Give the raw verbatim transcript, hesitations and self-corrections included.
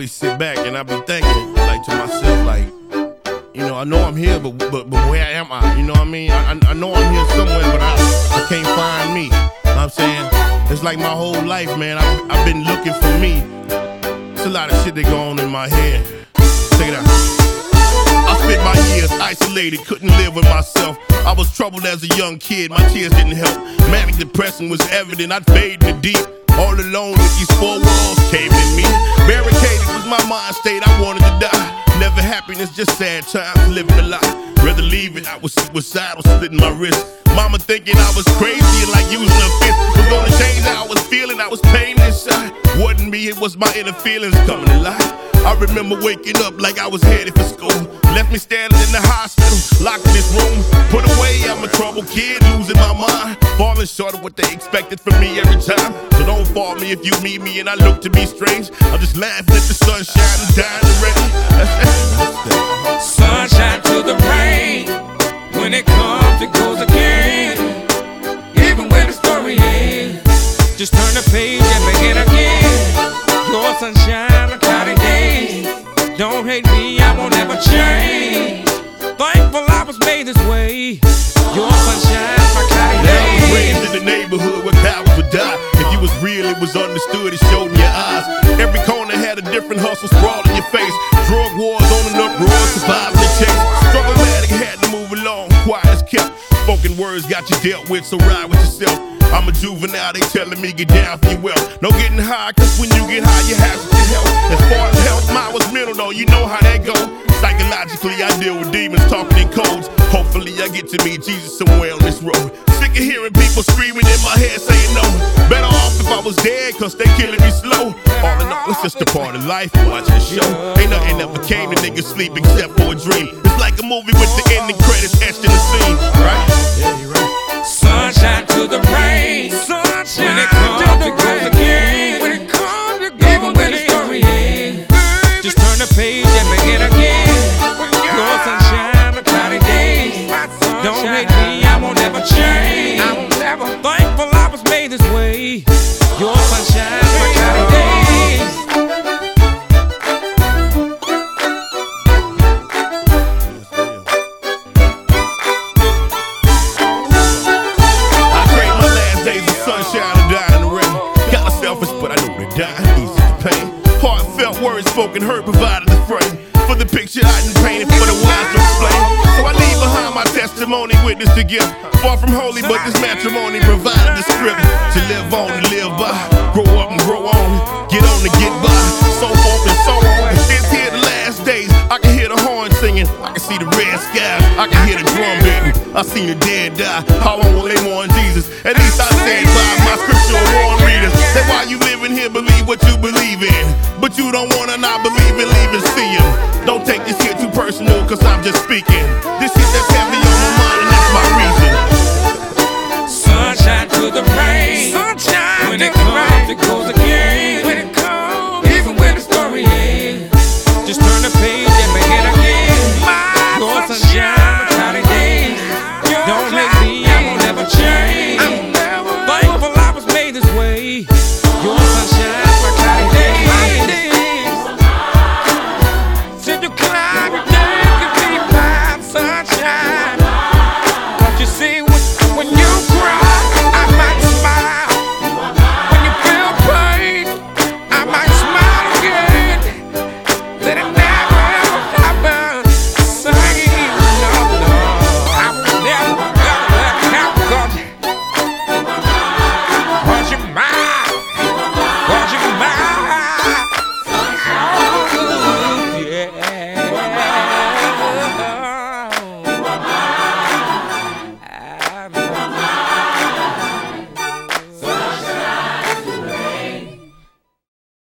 always sit back and I be thinking, like, to myself, like, you know, I know I'm here, but but, but where am I? You know what I mean? I, I know I'm here somewhere, but I, I can't find me. You know what I'm saying? It's like my whole life, man, I, I've been looking for me. It's a lot of shit that go on in my head. Check it out. I spent my years isolated, couldn't live with myself. I was troubled as a young kid, my tears didn't help. Manic depression was evident, I'd fade in the deep. All alone with these four walls caving in me. Barricaded was my mind state, I wanted to die. Never happiness, just sad times, living a lie. Rather leave it, I was suicidal, slitting my wrist. Mama thinking I was crazy and like using a fist was gonna change how I was feeling, I was pain inside. Wasn't me, it was my inner feelings coming to life. I remember waking up like I was headed for school. Left me standing in the hospital, locked in this room. Put away, I'm a troubled kid, losing my mind. Falling short of what they expected from me every time. So don't fault me if you meet me and I look to be strange. I'm just laughing at the sunshine and dying to rain. Sunshine to the rain. When it comes, it goes again. Even when the story ends, just turn the page and begin again. Your sunshine on cloudy days. Don't hate me, I won't ever change. Thankful I was made this way. Your sunshine, my cloudy days. I was raised in the neighborhood where cowards would die. If you was real, it was understood, it showed in your eyes. Every corner had a different hustle sprawled in your face. Drug wars on an uproar, surviving the chase. Struggle-matic, had to move along, quiet as kept. Spoken words got you dealt with, so ride with yourself. I'm a juvenile, they telling me get down for your wealth. No getting high, cause when you get high, you have to get help. As far as health, mine was mental though, you know how that go. Psychologically, I deal with demons talking in codes. Hopefully, I get to meet Jesus somewhere on this road. Sick of hearing people screaming in my head saying no. Better off if I was dead, cause they killing me slow. All in all, it's just a part of life, watch the show. Ain't nothing ever came to niggas sleep except for a dream. It's like a movie with the ending credits etched in the scene, right? Yeah, you're right. Sunshine to the rain. Sunshine when it comes, to the it goes rain. Again. When it comes, it goes even when the story ends, just turn the page and begin again. Your sunshine on cloudy days. Don't hate me, I won't ever change. I won't ever. Thankful I was made this way. Your sunshine on cloudy days. Words spoken, heard, provided the frame. For the picture I didn't paint it, for the wise to explain. So I leave behind my testimony, witness to give. Far from holy, but this matrimony provided the script. To live on and live by, grow up and grow on, get on and get by, so forth and so on. It's here the last days, I can hear the horn singing, I can see the red sky, I can hear the drum beating. I seen the dead die, how long will they mourn Jesus? At least I stand by my scriptural warn readers. That's why you living here, believe what you believe in. But you don't wanna not believe in, leave and see him. Don't take this here too personal, cause I'm just speaking. This shit that's heavy on my mind and that's my reason. Sunshine to the rain. Sunshine when it comes, it goes again. When it comes, even when the story ends, just turn the page and begin again. My your sunshine, cloudy days. Don't hate me, I won't ever change. Thankful I was made this way. Your sunshine.